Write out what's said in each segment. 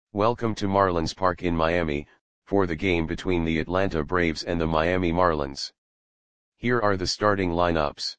Welcome to Marlins Park in Miami, for the game between the Atlanta Braves and the Miami Marlins. Here are the starting lineups.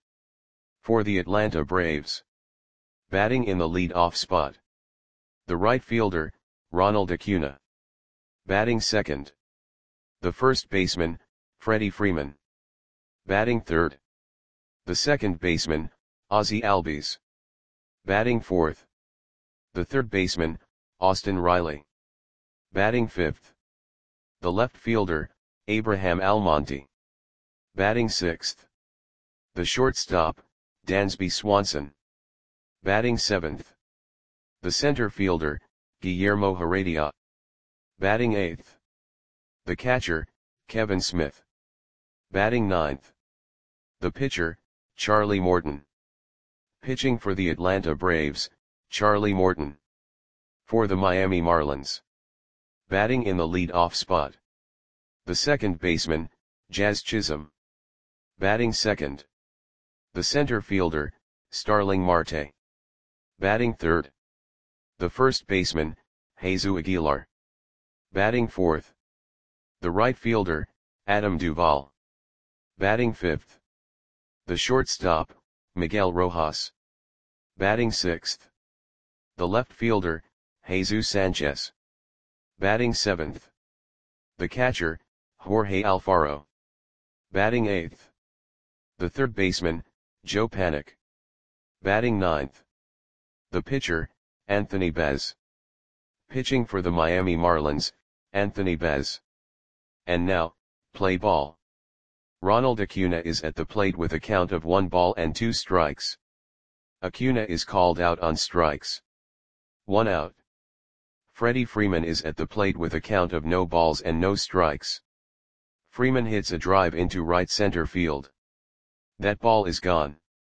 For the Atlanta Braves. Batting in the lead-off spot. The right fielder, Ronald Acuna. Batting second. The first baseman, Freddie Freeman. Batting third. The second baseman, Ozzie Albies. Batting fourth. The third baseman, Austin Riley. Batting fifth. The left fielder, Abraham Almonte. Batting sixth. The shortstop, Dansby Swanson. Batting seventh. The center fielder, Guillermo Heredia. Batting eighth. The catcher, Kevin Smith. Batting ninth. The pitcher, Charlie Morton. Pitching for the Atlanta Braves, Charlie Morton. For the Miami Marlins. Batting in the lead-off spot. The second baseman, Jazz Chisholm. Batting second. The center fielder, Starling Marte. Batting third. The first baseman, Jesus Aguilar. Batting fourth. The right fielder, Adam Duvall. Batting fifth. The shortstop, Miguel Rojas. Batting sixth. The left fielder, Jesus Sanchez. Batting seventh. The catcher, Jorge Alfaro. Batting eighth. The third baseman, Joe Panik. Batting ninth. The pitcher, Anthony Baez. Pitching for the Miami Marlins, Anthony Baez. And now, play ball. Ronald Acuna is at the plate with a count of 1-2 strikes. Acuna is called out on strikes. 1 out. Freddie Freeman is at the plate with a count of no balls and no strikes. Freeman hits a drive into right center field. That ball is gone.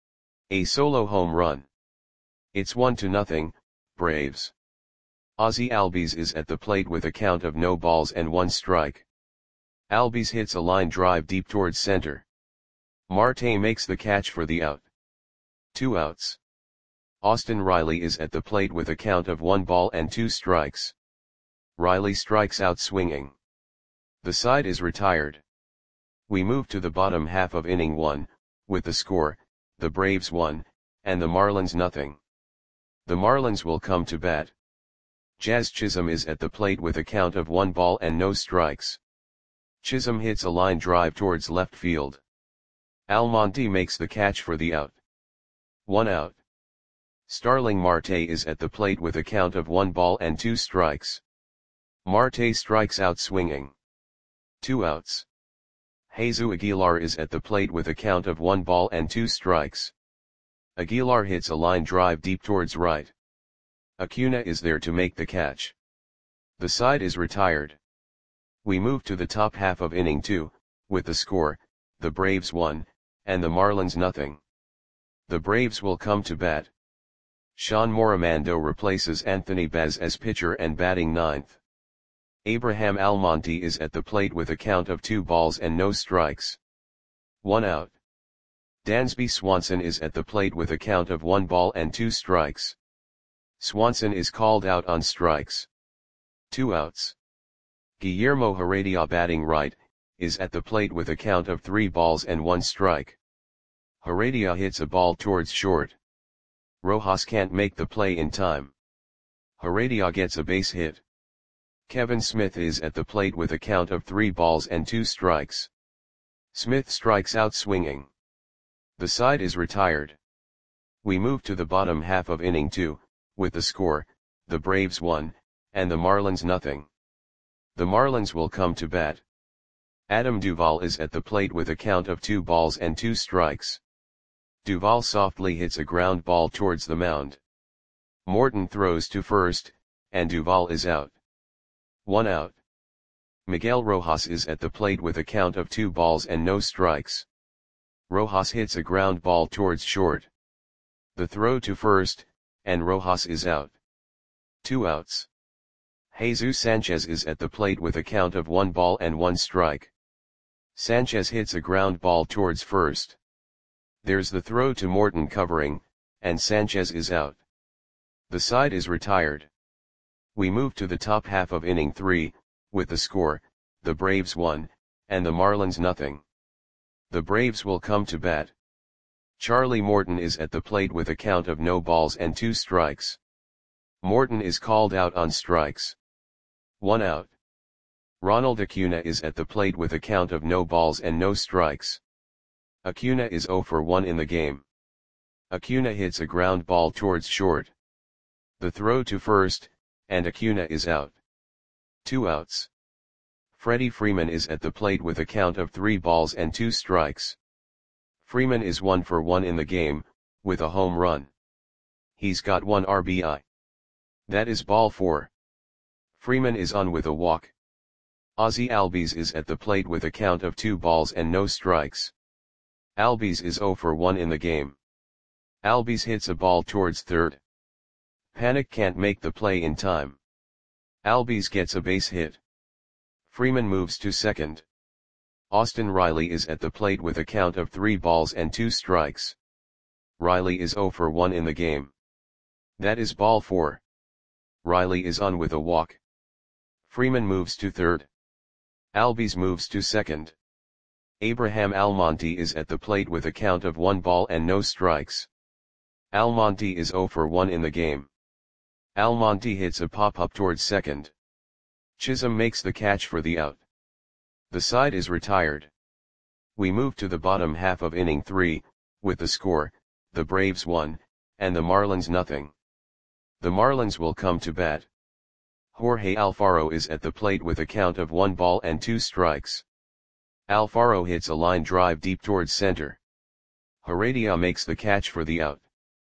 A solo home run. It's 1-0, Braves. Ozzie Albies is at the plate with a count of no balls and 1 strike. Albies hits a line drive deep towards center. Marte makes the catch for the out. 2 outs. Austin Riley is at the plate with a count of 1-2 strikes. Riley strikes out swinging. The side is retired. We move to the bottom half of inning 1, with the score, the Braves 1, and the Marlins 0. The Marlins will come to bat. Jazz Chisholm is at the plate with a count of 1 ball and no strikes. Chisholm hits a line drive towards left field. Almonte makes the catch for the out. 1 out. Starling Marte is at the plate with a count of 1-2 strikes. Marte strikes out swinging. 2 outs. Jesus Aguilar is at the plate with a count of 1-2 strikes. Aguilar hits a line drive deep towards right. Acuna is there to make the catch. The side is retired. We move to the top half of inning 2, with the score, the Braves 1, and the Marlins 0. The Braves will come to bat. Sean Morimando replaces Anthony Baez as pitcher and batting ninth. Abraham Almonte is at the plate with a count of 2 balls and no strikes. 1 out. Dansby Swanson is at the plate with a count of 1 ball and 2 strikes. Swanson is called out on strikes. 2 outs. Guillermo Heredia batting right, is at the plate with a count of 3 balls and 1 strike. Heredia hits a ball towards short. Rojas can't make the play in time. Heredia gets a base hit. Kevin Smith is at the plate with a count of 3 balls and 2 strikes. Smith strikes out swinging. The side is retired. We move to the bottom half of inning 2, with the score, the Braves 1, and the Marlins 0. The Marlins will come to bat. Adam Duvall is at the plate with a count of 2 balls and 2 strikes. Duvall softly hits a ground ball towards the mound. Morton throws to first, and Duvall is out. 1 out. Miguel Rojas is at the plate with a count of 2 balls and no strikes. Rojas hits a ground ball towards short. The throw to first, and Rojas is out. 2 outs. Jesus Sanchez is at the plate with a count of 1 ball and 1 strike. Sanchez hits a ground ball towards first. There's the throw to Morton covering, and Sanchez is out. The side is retired. We move to the top half of inning 3, with the score, the Braves 1, and the Marlins nothing. The Braves will come to bat. Charlie Morton is at the plate with a count of no balls and 2 strikes. Morton is called out on strikes. 1 out. Ronald Acuna is at the plate with a count of no balls and no strikes. Acuna is 0 for 1 in the game. Acuna hits a ground ball towards short. The throw to first, and Acuna is out. 2 outs. Freddie Freeman is at the plate with a count of 3 balls and 2 strikes. Freeman is 1 for 1 in the game, with a home run. He's got 1 RBI. That is ball 4. Freeman is on with a walk. Ozzie Albies is at the plate with a count of 2 balls and no strikes. Albies is 0 for 1 in the game. Albies hits a ball towards third. Panik can't make the play in time. Albies gets a base hit. Freeman moves to second. Austin Riley is at the plate with a count of 3 balls and 2 strikes. Riley is 0 for 1 in the game. That is ball 4. Riley is on with a walk. Freeman moves to third. Albies moves to second. Abraham Almonte is at the plate with a count of 1 ball and no strikes. Almonte is 0 for 1 in the game. Almonte hits a pop-up towards second. Chisholm makes the catch for the out. The side is retired. We move to the bottom half of inning 3, with the score, the Braves 1, and the Marlins nothing. The Marlins will come to bat. Jorge Alfaro is at the plate with a count of 1 ball and 2 strikes. Alfaro hits a line drive deep towards center. Heredia makes the catch for the out.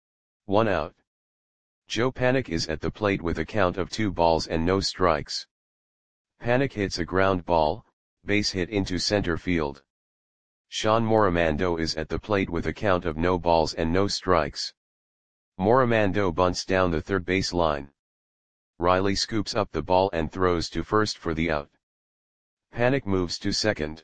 1 out. Joe Panik is at the plate with a count of 2 balls and no strikes. Panik hits a ground ball, base hit into center field. Sean Morimando is at the plate with a count of no balls and no strikes. Morimando bunts down the third base line. Riley scoops up the ball and throws to first for the out. Panik moves to second.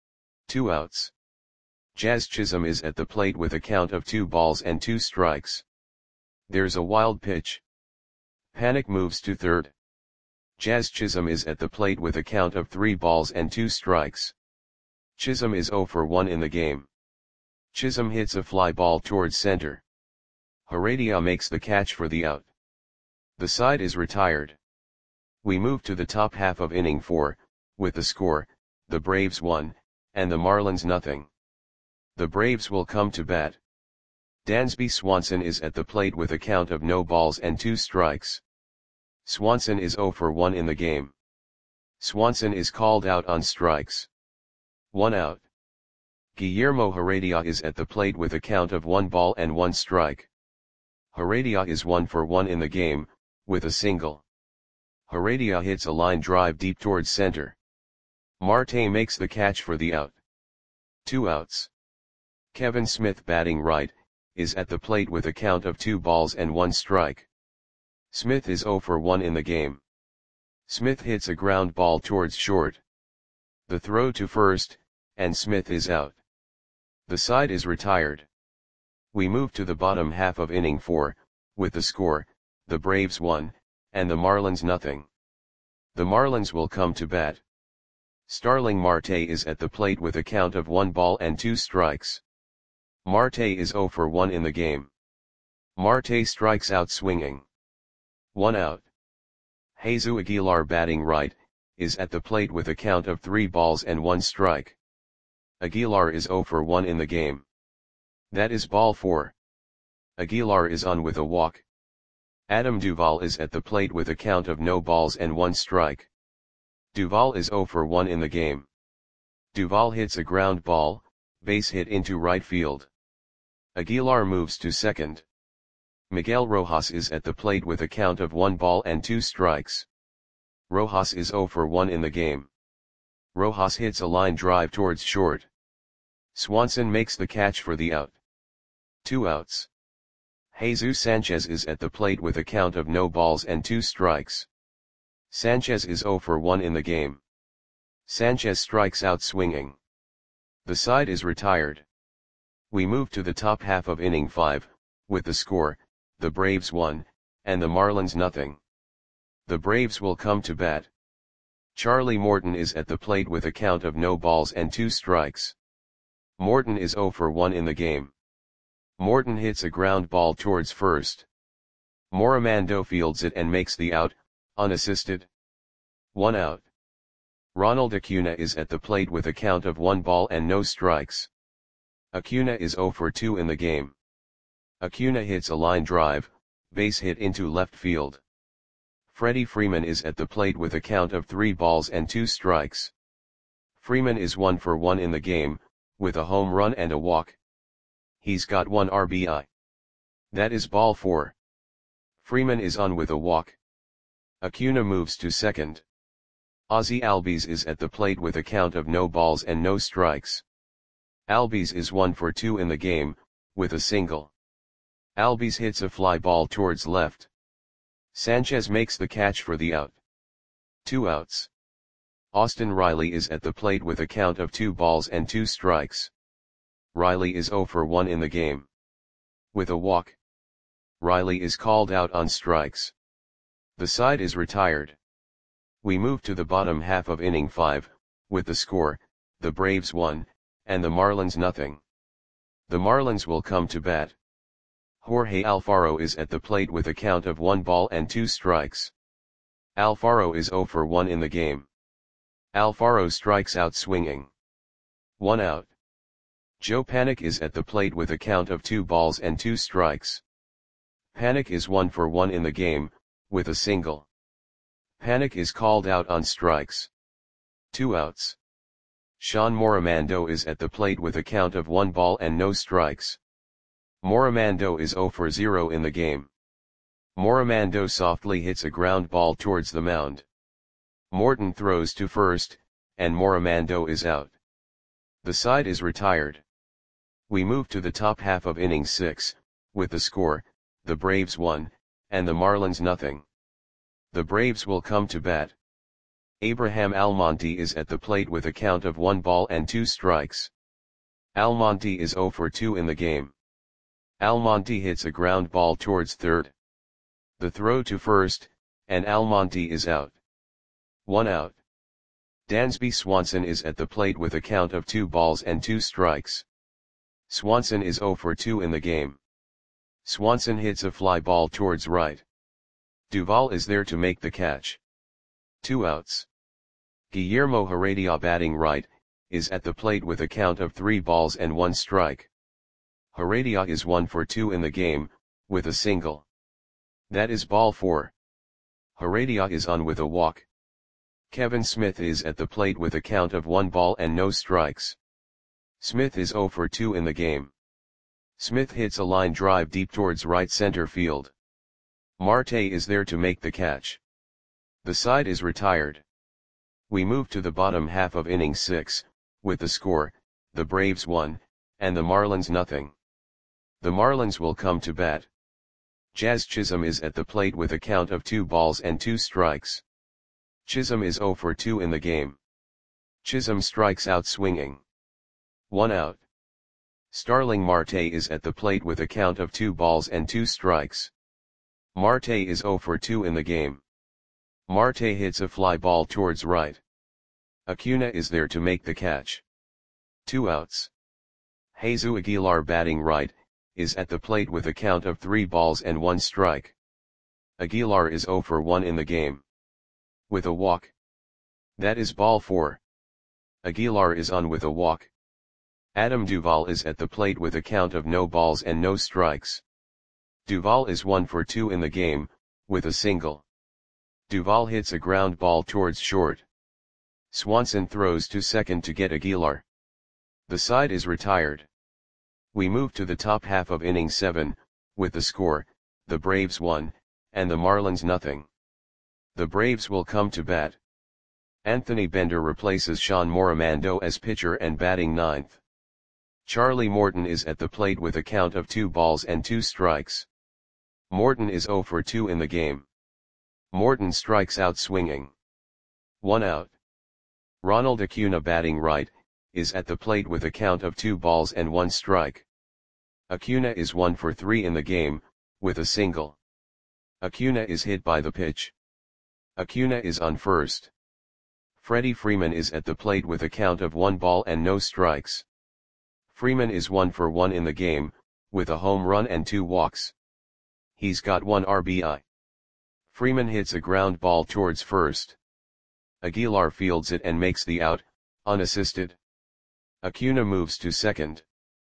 2 outs. Jazz Chisholm is at the plate with a count of 2 balls and 2 strikes. There's a wild pitch. Panik moves to third. Jazz Chisholm is at the plate with a count of 3 balls and 2 strikes. Chisholm is 0 for 1 in the game. Chisholm hits a fly ball towards center. Heredia makes the catch for the out. The side is retired. We move to the top half of inning 4, with the score, the Braves 1, and the Marlins nothing. The Braves will come to bat. Dansby Swanson is at the plate with a count of no balls and 2 strikes. Swanson is 0 for 1 in the game. Swanson is called out on strikes. 1 out. Guillermo Heredia is at the plate with a count of 1 ball and 1 strike. Heredia is 1 for 1 in the game, with a single. Heredia hits a line drive deep towards center. Marte makes the catch for the out. 2 outs. Kevin Smith, batting right, is at the plate with a count of 2 balls and 1 strike. Smith is 0 for 1 in the game. Smith hits a ground ball towards short. The throw to first, and Smith is out. The side is retired. We move to the bottom half of inning 4, with the score, the Braves 1, and the Marlins nothing. The Marlins will come to bat. Starling Marte is at the plate with a count of 1 ball and 2 strikes. Marte is 0 for 1 in the game. Marte strikes out swinging. 1 out. Jesus Aguilar, batting right, is at the plate with a count of 3 balls and 1 strike. Aguilar is 0 for 1 in the game. That is ball 4. Aguilar is on with a walk. Adam Duvall is at the plate with a count of no balls and 1 strike. Duvall is 0 for 1 in the game. Duvall hits a ground ball, base hit into right field. Aguilar moves to second. Miguel Rojas is at the plate with a count of 1 ball and 2 strikes. Rojas is 0 for 1 in the game. Rojas hits a line drive towards short. Swanson makes the catch for the out. 2 outs. Jesus Sanchez is at the plate with a count of no balls and 2 strikes. Sanchez is 0 for 1 in the game. Sanchez strikes out swinging. The side is retired. We move to the top half of inning 5, with the score, the Braves 1, and the Marlins nothing. The Braves will come to bat. Charlie Morton is at the plate with a count of no balls and 2 strikes. Morton is 0 for 1 in the game. Morton hits a ground ball towards first. Morimando fields it and makes the out, unassisted. 1 out. Ronald Acuna is at the plate with a count of 1 ball and no strikes. Acuna is 0 for 2 in the game. Acuna hits a line drive, base hit into left field. Freddie Freeman is at the plate with a count of 3 balls and 2 strikes. Freeman is 1 for 1 in the game, with a home run and a walk. He's got 1 RBI. That is ball 4. Freeman is on with a walk. Acuna moves to second. Ozzie Albies is at the plate with a count of no balls and no strikes. Albies is 1 for 2 in the game, with a single. Albies hits a fly ball towards left. Sanchez makes the catch for the out. 2 outs. Austin Riley is at the plate with a count of 2 balls and 2 strikes. Riley is 0 for 1 in the game. With a walk. Riley is called out on strikes. The side is retired. We move to the bottom half of inning 5, with the score, the Braves 1, and the Marlins nothing. The Marlins will come to bat. Jorge Alfaro is at the plate with a count of 1 ball and 2 strikes. Alfaro is 0 for 1 in the game. Alfaro strikes out swinging. 1 out. Joe Panik is at the plate with a count of 2 balls and 2 strikes. Panik is 1 for 1 in the game, with a single. Panik is called out on strikes. 2 outs. Sean Morimando is at the plate with a count of 1 ball and no strikes. Morimando is 0 for 0 in the game. Morimando softly hits a ground ball towards the mound. Morton throws to first, and Morimando is out. The side is retired. We move to the top half of inning 6, with the score, the Braves 1, and the Marlins nothing. The Braves will come to bat. Abraham Almonte is at the plate with a count of 1 ball and 2 strikes. Almonte is 0 for 2 in the game. Almonte hits a ground ball towards third. The throw to first, and Almonte is out. 1 out. Dansby Swanson is at the plate with a count of 2 balls and 2 strikes. Swanson is 0 for 2 in the game. Swanson hits a fly ball towards right. Duvall is there to make the catch. 2 outs. Guillermo Heredia batting right, is at the plate with a count of 3 balls and 1 strike. Heredia is 1 for 2 in the game, with a single. That is ball 4. Heredia is on with a walk. Kevin Smith is at the plate with a count of 1 ball and no strikes. Smith is 0 for 2 in the game. Smith hits a line drive deep towards right center field. Marte is there to make the catch. The side is retired. We move to the bottom half of inning 6, with the score, the Braves 1, and the Marlins nothing. The Marlins will come to bat. Jazz Chisholm is at the plate with a count of 2 balls and 2 strikes. Chisholm is 0 for 2 in the game. Chisholm strikes out swinging. 1 out. Starling Marte is at the plate with a count of 2 balls and 2 strikes. Marte is 0 for 2 in the game. Marte hits a fly ball towards right. Acuna is there to make the catch. 2 outs. Jesus Aguilar batting right, is at the plate with a count of 3 balls and 1 strike. Aguilar is 0 for 1 in the game. With a walk. That is ball 4. Aguilar is on with a walk. Adam Duvall is at the plate with a count of no balls and no strikes. Duvall is 1 for 2 in the game, with a single. Duvall hits a ground ball towards short. Swanson throws to second to get Aguilar. The side is retired. We move to the top half of inning 7, with the score, the Braves 1, and the Marlins nothing. The Braves will come to bat. Anthony Bender replaces Sean Morimando as pitcher and batting 9th. Charlie Morton is at the plate with a count of 2 balls and 2 strikes. Morton is 0 for 2 in the game. Morton strikes out swinging. 1 out. Ronald Acuna batting right, is at the plate with a count of 2 balls and 1 strike. Acuna is 1 for 3 in the game, with a single. Acuna is hit by the pitch. Acuna is on first. Freddie Freeman is at the plate with a count of 1 ball and no strikes. Freeman is 1 for 1 in the game, with a home run and 2 walks. He's got 1 RBI. Freeman hits a ground ball towards first. Aguilar fields it and makes the out, unassisted. Acuna moves to second.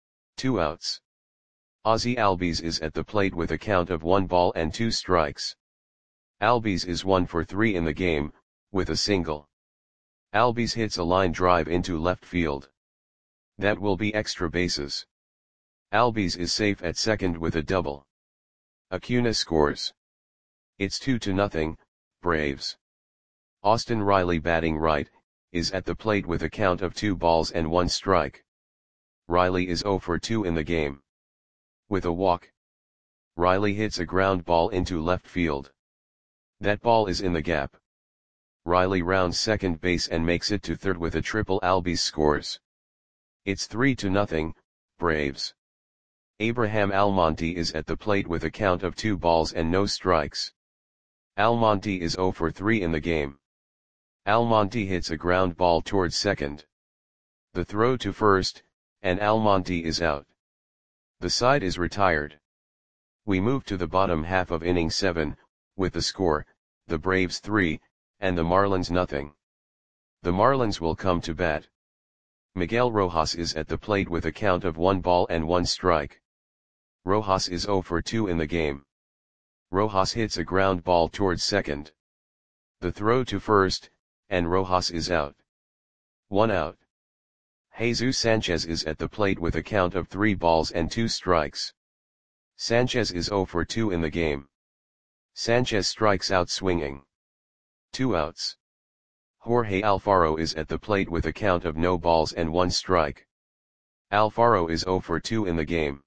2 outs. Ozzie Albies is at the plate with a count of 1 ball and 2 strikes. Albies is 1 for 3 in the game, with a single. Albies hits a line drive into left field. That will be extra bases. Albies is safe at second with a double. Acuna scores. It's 2-0, Braves. Austin Riley, batting right, is at the plate with a count of 2 balls and 1 strike. Riley is 0 for 2 in the game. With a walk, Riley hits a ground ball into left field. That ball is in the gap. Riley rounds second base and makes it to third with a triple. Albies scores. It's 3-0, Braves. Abraham Almonte is at the plate with a count of 2 balls and no strikes. Almonte is 0 for 3 in the game. Almonte hits a ground ball towards second. The throw to first, and Almonte is out. The side is retired. We move to the bottom half of inning 7, with the score, the Braves 3, and the Marlins nothing. The Marlins will come to bat. Miguel Rojas is at the plate with a count of 1 ball and 1 strike. Rojas is 0 for 2 in the game. Rojas hits a ground ball towards second. The throw to first, and Rojas is out. 1 out. Jesus Sanchez is at the plate with a count of 3 balls and 2 strikes. Sanchez is 0 for 2 in the game. Sanchez strikes out swinging. 2 outs. Jorge Alfaro is at the plate with a count of no balls and 1 strike. Alfaro is 0 for 2 in the game.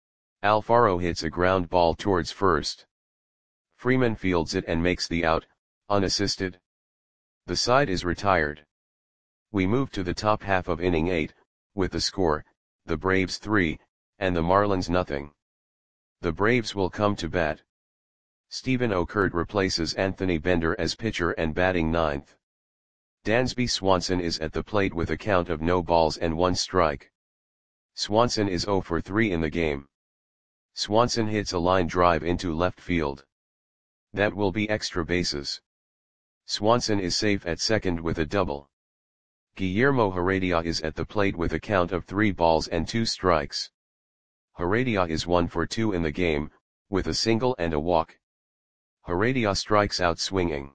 Alfaro hits a ground ball towards first. Freeman fields it and makes the out, unassisted. The side is retired. We move to the top half of inning 8, with the score, the Braves 3, and the Marlins nothing. The Braves will come to bat. Stephen Okert replaces Anthony Bender as pitcher and batting ninth. Dansby Swanson is at the plate with a count of no balls and 1 strike. Swanson is 0 for 3 in the game. Swanson hits a line drive into left field. That will be extra bases. Swanson is safe at second with a double. Guillermo Heredia is at the plate with a count of 3 balls and 2 strikes. Heredia is 1 for 2 in the game, with a single and a walk. Heredia strikes out swinging.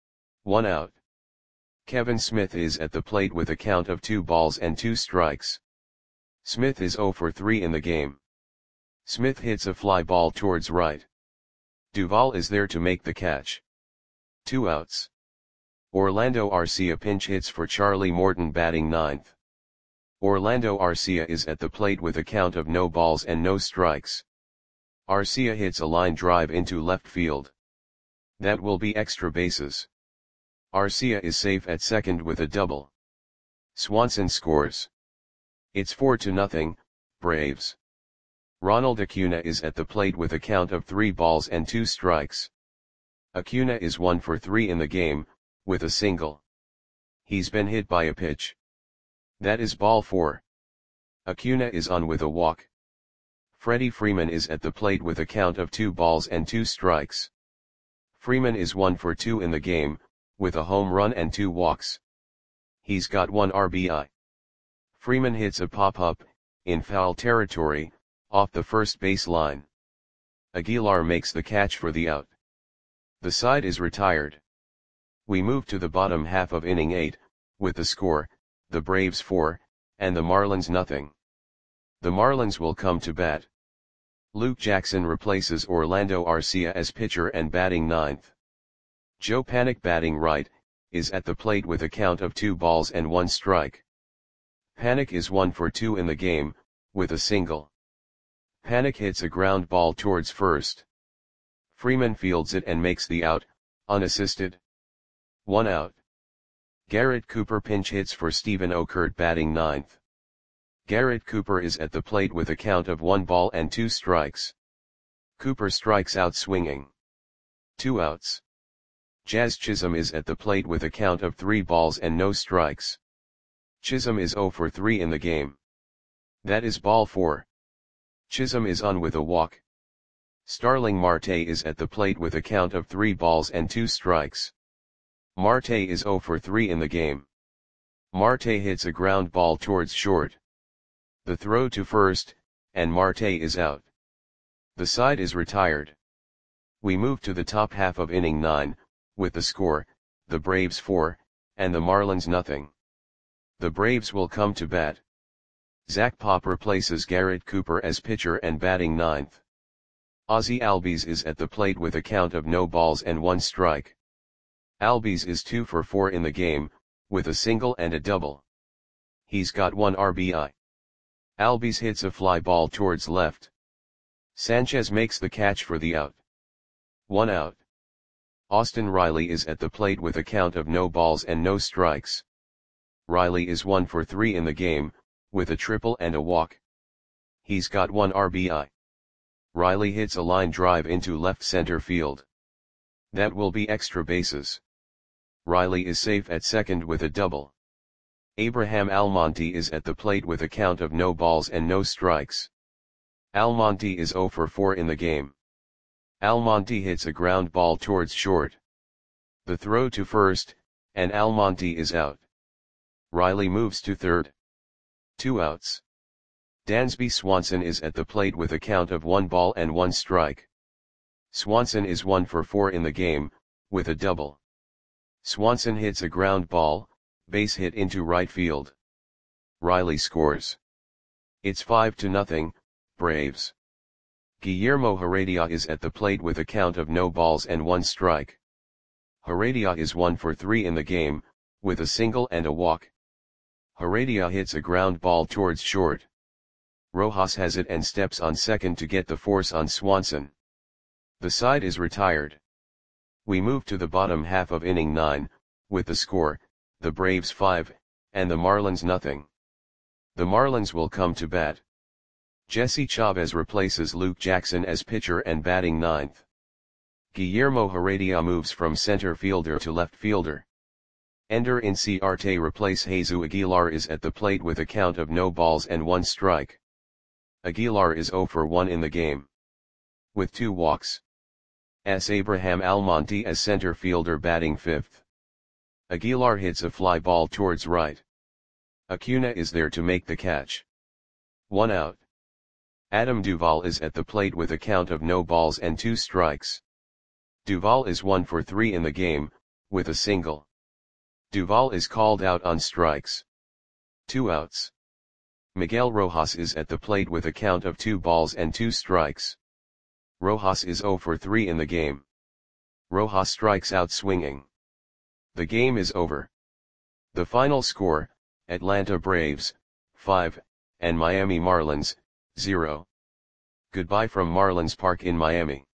1 out. Kevin Smith is at the plate with a count of 2 balls and 2 strikes. Smith is 0 for 3 in the game. Smith hits a fly ball towards right. Duvall is there to make the catch. 2 outs. Orlando Arcia pinch hits for Charlie Morton, batting ninth. Orlando Arcia is at the plate with a count of no balls and no strikes. Arcia hits a line drive into left field. That will be extra bases. Arcia is safe at second with a double. Swanson scores. It's 4-0, Braves. Ronald Acuna is at the plate with a count of 3 balls and 2 strikes. Acuna is 1 for 3 in the game, with a single. He's been hit by a pitch. That is ball 4. Acuna is on with a walk. Freddie Freeman is at the plate with a count of 2 balls and 2 strikes. Freeman is 1 for 2 in the game, with a home run and 2 walks. He's got 1 RBI. Freeman hits a pop-up, in foul territory, off the first base line. Aguilar makes the catch for the out. The side is retired. We move to the bottom half of inning 8, with the score, the Braves 4, and the Marlins nothing. The Marlins will come to bat. Luke Jackson replaces Orlando Arcia as pitcher and batting ninth. Joe Panik, batting right, is at the plate with a count of 2 balls and 1 strike. Panik is 1 for 2 in the game, with a single. Panik hits a ground ball towards first. Freeman fields it and makes the out, unassisted. 1 out. Garrett Cooper pinch hits for Stephen Okert, batting ninth. Garrett Cooper is at the plate with a count of 1 ball and 2 strikes. Cooper strikes out swinging. 2 outs. Jazz Chisholm is at the plate with a count of 3 balls and no strikes. Chisholm is 0 for 3 in the game. That is ball 4. Chisholm is on with a walk. Starling Marte is at the plate with a count of 3 balls and 2 strikes. Marte is 0 for 3 in the game. Marte hits a ground ball towards short. The throw to first, and Marte is out. The side is retired. We move to the top half of inning 9, with the score, the Braves 4, and the Marlins nothing. The Braves will come to bat. Zach Pop replaces Garrett Cooper as pitcher and batting 9th. Ozzie Albies is at the plate with a count of no balls and 1 strike. Albies is 2 for 4 in the game, with a single and a double. He's got 1 RBI. Albies hits a fly ball towards left. Sanchez makes the catch for the out. 1 out. Austin Riley is at the plate with a count of no balls and no strikes. Riley is 1 for 3 in the game, with a triple and a walk. He's got 1 RBI. Riley hits a line drive into left center field. That will be extra bases. Riley is safe at second with a double. Abraham Almonte is at the plate with a count of no balls and no strikes. Almonte is 0 for 4 in the game. Almonte hits a ground ball towards short. The throw to first, and Almonte is out. Riley moves to third. 2 outs. Dansby Swanson is at the plate with a count of 1 ball and 1 strike. Swanson is 1 for 4 in the game, with a double. Swanson hits a ground ball, base hit into right field. Riley scores. It's 5-0, Braves. Guillermo Heredia is at the plate with a count of no balls and 1 strike. Heredia is 1 for 3 in the game, with a single and a walk. Heredia hits a ground ball towards short. Rojas has it and steps on second to get the force on Swanson. The side is retired. We move to the bottom half of inning 9, with the score, the Braves 5, and the Marlins nothing. The Marlins will come to bat. Jesse Chavez replaces Luke Jackson as pitcher and batting 9th. Guillermo Heredia moves from center fielder to left fielder. Ender Inciarte replace Jesus Aguilar is at the plate with a count of no balls and 1 strike. Aguilar is 0 for 1 in the game. With 2 walks. Abraham Almonte as center fielder batting 5th. Aguilar hits a fly ball towards right. Acuna is there to make the catch. 1 out. Adam Duvall is at the plate with a count of no balls and 2 strikes. Duvall is 1 for 3 in the game, with a single. Duvall is called out on strikes. 2 outs. Miguel Rojas is at the plate with a count of 2 balls and 2 strikes. Rojas is 0 for 3 in the game. Rojas strikes out swinging. The game is over. The final score, Atlanta Braves, 5, and Miami Marlins, 0. Goodbye from Marlins Park in Miami.